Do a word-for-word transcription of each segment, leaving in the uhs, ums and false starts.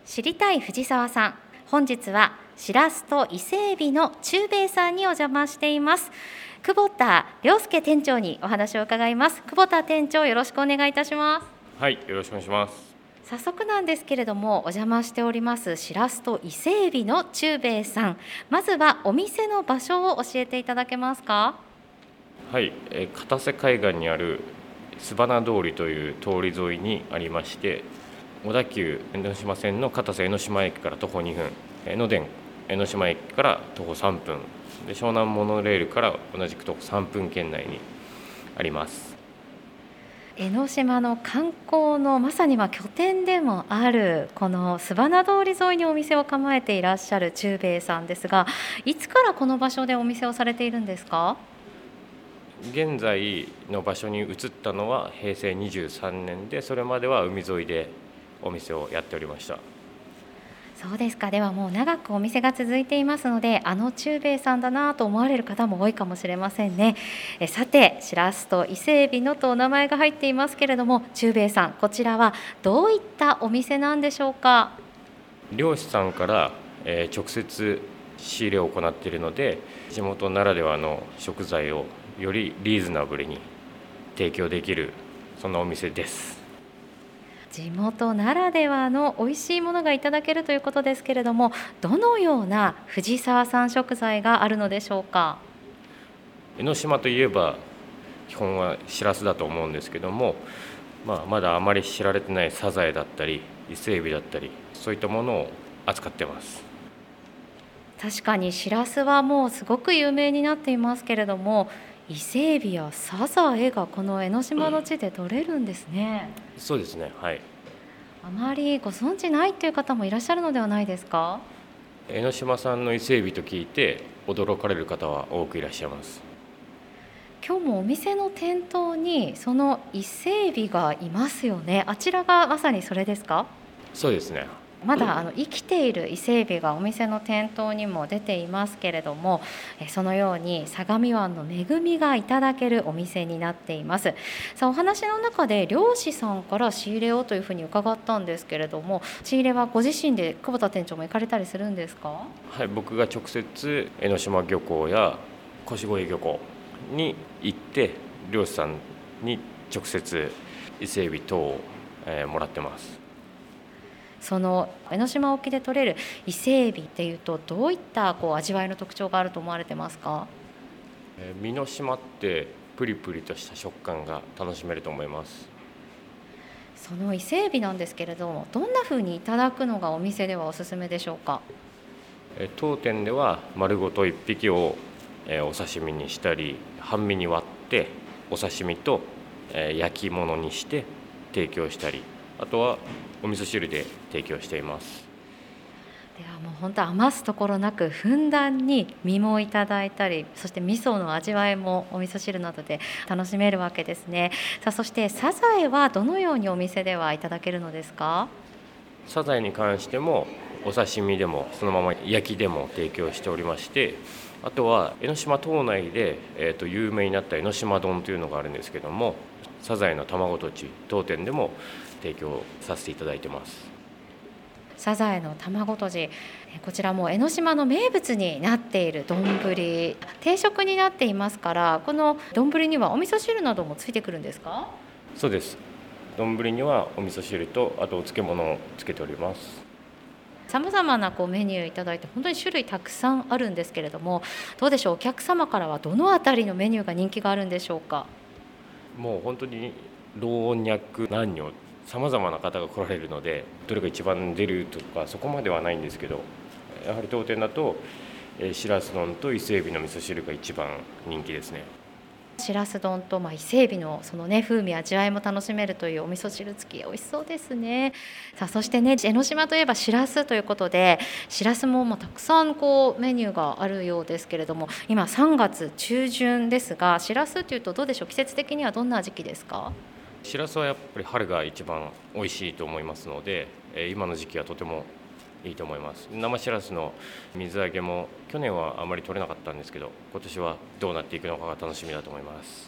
知りたい藤沢さん、本日はしらすと伊勢海老の中兵衛さんにお邪魔しています。久保田亮介店長にお話を伺います。久保田店長、よろしくお願いいたします。 はい、よろしくお願いします。 早速なんですけれども、お邪魔しておりますしらすと伊勢海老の中兵衛さん、まずはお店の場所を教えていただけますか？ はい、えー片瀬海岸にあるすばな通りという通り沿いにありまして、小田急江ノ島線の片瀬江ノ島駅から徒歩にふん、江ノ電江ノ島駅から徒歩さんぷんで、湘南モノレールから同じく徒歩さんぷん圏内にあります。 江ノ島の観光のまさにまあ拠点でもあるこのすばな通り沿いにお店を構えていらっしゃる中兵衛さんですが、いつからこの場所でお店をされているんですか？ 現在の場所に移ったのはへいせいにじゅうさんねんで、それまでは海沿いでお店をやっておりました。 そうですか。ではもう長くお店が続いていますので、あの中兵衛さんだなと思われる方も多いかもしれませんね。えさて、しらすと伊勢海老のとお名前が入っていますけれども、中兵衛さん、こちらはどういったお店なんでしょうか？ 漁師さんから、えー直接仕入れを行っているので、地元ならではの食材をよりリーズナブルに提供できる、そんなお店です。 地元ならではの美味しいものがいただけるということですけれども、どのような藤沢産食材があるのでしょうか？ 江ノ島といえば基本はしらすだと思うんですけども、まあ、まだあまり知られてないサザエだったり伊勢海老だったり、そういったものを扱ってます。 確かにしらすはもうすごく有名になっていますけれども、伊勢海老やサザエがこの江ノ島の地で取れるんですね。 そうですね、はい。 あまりご存知ないという方もいらっしゃるのではないですか？ 江ノ島産の伊勢海老と聞いて驚かれる方は多くいらっしゃいます。 今日もお店の店頭にその伊勢海老がいますよね。あちらがまさにそれですか？ そうですね。 まだあの生きている伊勢海老がお店の店頭にも出ていますけれども、えそのように相模湾の恵みがいただけるお店になっています。さあ、お話の中で漁師さんから仕入れをというふうに伺ったんですけれども、仕入れはご自身で久保田店長も行かれたりするんですか？ はい、僕が直接江ノ島漁港や腰越漁港に行って漁師さんに直接伊勢海老等を、えーもらってます。 その江ノ島沖で取れる伊勢海老っていうと、どういったこう味わいの特徴があると思われてますか？ えー身の締まってプリプリとした食感が楽しめると思います。 その伊勢海老なんですけれども、どんな風にいただくのがお店ではおすすめでしょうか？ えー当店では丸ごといっぴきを、えーお刺身にしたり半身に割ってお刺身と、えー焼き物にして提供したり、あとはお味噌汁で提供しています。 ではもう本当余すところなくふんだんに身もいただいたり、そして味噌の味わいもお味噌汁などで楽しめるわけですね。さあ、そしてサザエはどのようにお店ではいただけるのですか？ サザエに関してもお刺身でもそのまま焼きでも提供しておりまして、あとは江ノ島島内で、えーと有名になった江ノ島丼というのがあるんですけども、サザエの卵とち当店でも提供させていただいてます。 サザエの卵とじ、えこちらも江ノ島の名物になっている丼、定食になっていますから、この丼にはお味噌汁などもついてくるんですか？ そうです。丼にはお味噌汁とあとお漬物をつけております。 さまざまなこうメニューいただいて本当に種類たくさんあるんですけれども、どうでしょう、お客様からはどのあたりのメニューが人気があるんでしょうか？ もう本当に老若男女さまざまな方が来られるので、どれが一番出るとかそこまではないんですけど、やはり当店だとえーしらす丼と伊勢海老の味噌汁が一番人気ですね。 しらす丼と、まあ、伊勢海老のその、ね、風味味わいも楽しめるというお味噌汁付き、美味しそうですね。さあ、そしてね、江ノ島といえばしらすということで、しらすもまあたくさんこうメニューがあるようですけれども、今さんがつ中旬ですが、しらすというとどうでしょう、季節的にはどんな時期ですか？ しらすはやっぱり春が一番美味しいと思いますので、えー今の時期はとてもいいと思います。生しらすの水揚げも去年はあまり取れなかったんですけど、今年はどうなっていくのかが楽しみだと思います。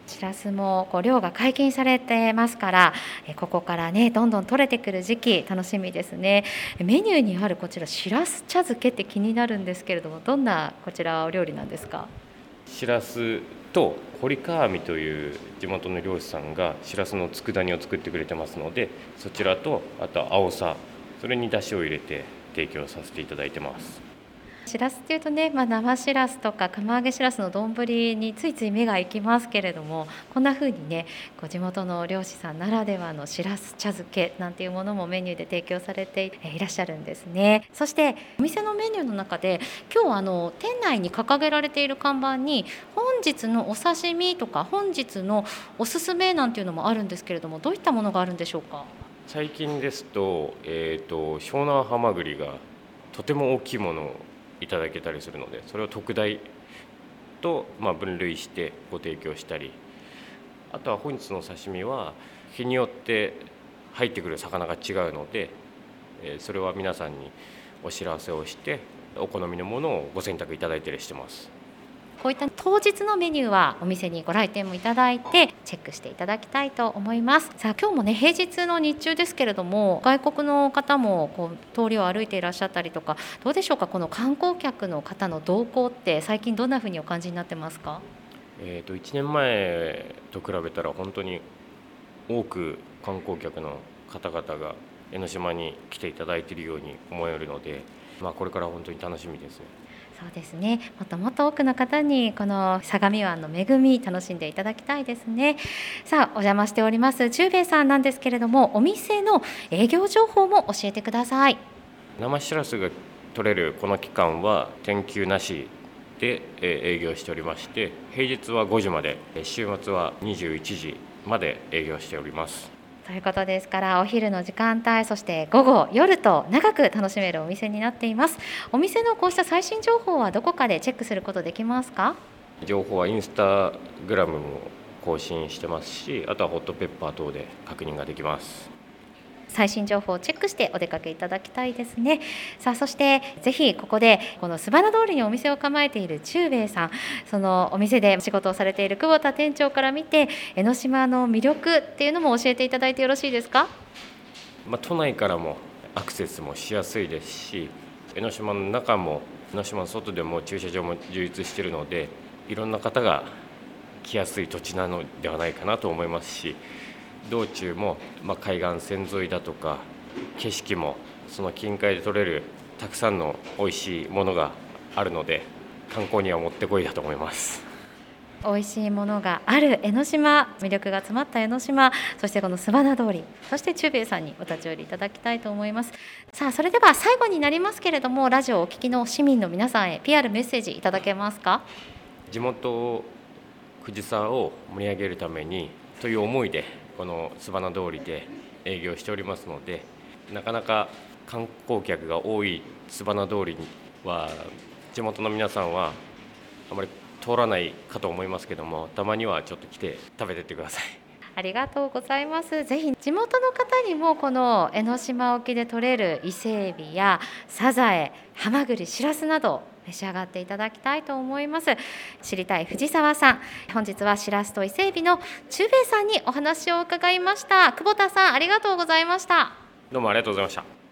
しらすもこう漁が解禁されてますから、えここからねどんどん取れてくる時期楽しみですね。メニューにあるこちらしらす茶漬けって気になるんですけれども、どんなこちらお料理なんですか？ しらすと堀川網という地元の漁師さんがしらすの佃煮を作ってくれてますので、そちらとあとは青さ、それに出汁を入れて提供させていただいてます。 しらすっていうとね、まあ、生しらすとか釜揚げしらすの丼についつい目が行きますけれども、こんな風にねこう地元の漁師さんならではのしらす茶漬けなんていうものもメニューで提供されていらっしゃるんですね。そしてお店のメニューの中で今日あの店内に掲げられている看板に本日のお刺身とか本日のおすすめなんていうのもあるんですけれども、どういったものがあるんでしょうか？ 最近ですと、えーと湘南ハマグリがとても大きいものをいただけたりするので、それを特大とまあ分類してご提供したり、あとは本日の刺身は日によって入ってくる魚が違うので、それは皆さんにお知らせをしてお好みのものをご選択いただいたりしてます。 こういった当日のメニューはお店にご来店もいただいてチェックしていただきたいと思います。さあ今日もね平日の日中ですけれども、外国の方もこう通りを歩いていらっしゃったりとか、どうでしょうか？この観光客の方の動向って最近どんなふうにお感じになってますか？ えーといちねんまえと比べたら本当に多く観光客の方々が江ノ島に来ていただいているように思えるので、まあ、これから本当に楽しみですね。 そうですね、もっともっと多くの方にこの相模湾の恵み楽しんでいただきたいですね。さあお邪魔しております忠兵衛さんなんですけれども、お店の営業情報も教えてください。 生しらすが取れるこの期間は天休なしで営業しておりまして、平日はごじまで、週末はにじゅういちじまで営業しております。 ということですから、お昼の時間帯、そして午後夜と長く楽しめるお店になっています。お店のこうした最新情報はどこかでチェックすることできますか？ 情報はインスタグラムも更新してますし、あとはホットペッパー等で確認ができます。 最新情報をチェックしてお出かけいただきたいですね。さあそしてぜひここでこのすばな通りにお店を構えている忠兵衛さん、そのお店で仕事をされている久保田店長から見て江ノ島の魅力っていうのも教えていただいてよろしいですか？ まあ、都内からもアクセスもしやすいですし、江ノ島の中も江ノ島の外でも駐車場も充実しているので、いろんな方が来やすい土地なのではないかなと思いますし、道中も、まあ、海岸線沿いだとか景色もその近海で採れるたくさんの美味しいものがあるので、観光にはもってこいだと思います。 美味しいものがある江ノ島、魅力が詰まった江ノ島、そしてこのすばな通り、そして忠兵衛さんにお立ち寄りいただきたいと思います。さあそれでは最後になりますけれども、ラジオをお聞きの市民の皆さんへ ピーアール メッセージいただけますか？ 地元藤沢を盛り上げるためにという思いでこのすばな通りで営業しておりますので、なかなか観光客が多いすばな通りには地元の皆さんはあまり通らないかと思いますけども、たまにはちょっと来て食べてってください。 ありがとうございます。ぜひ地元の方にもこの江ノ島沖で採れる伊勢エビやサザエ、ハマグリ、シラスなど召し上がっていただきたいと思います。知りたい藤沢さん、本日はシラスと伊勢エビの忠兵衛さんにお話を伺いました。久保田さん、ありがとうございました。 どうもありがとうございました。